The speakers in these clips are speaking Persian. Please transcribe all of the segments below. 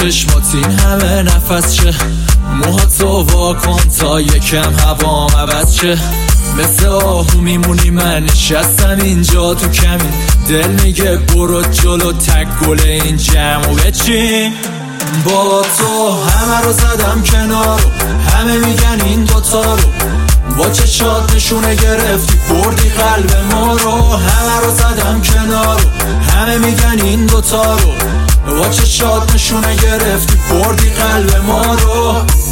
چشمات این همه نفس چه، موهاتو واکن تا یکم هوام عوض چه. مثل آهو میمونی من نشستم اینجا تو کمین، دل میگه برو جلو تک گل این جمع و بچین. با تو همه رو زدم کنار، همه میگن این دوتا رو با چشات نشونه گرفتی بردی قلب ما رو. همه رو زدم کنار، همه میگن این دوتا رو با چشات نشونه گرفتی بردی قلب ما رو.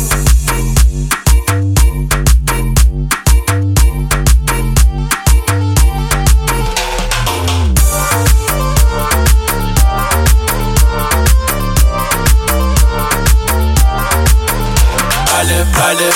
بله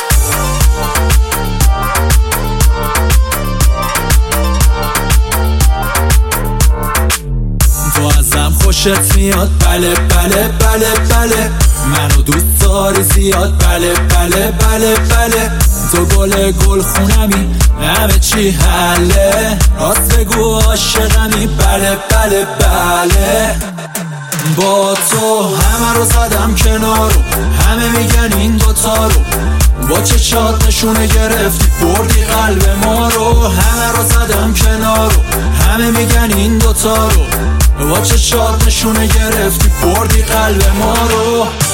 تو ازم خوشت میاد، بله بله بله بله، منو دوست داری زیاد، بله بله بله بله. تو گل خونمی همه چی حله، راست بگو عاشقمی، بله بله بله. با تو همه رو زدم کنار، همه میگن این دوتا رو با چشات نشونه گرفتی بردی قلب ما رو. همه رو زدم کنار، همه میگن این دوتا رو با چشات نشونه گرفتی بردی قلب ما رو.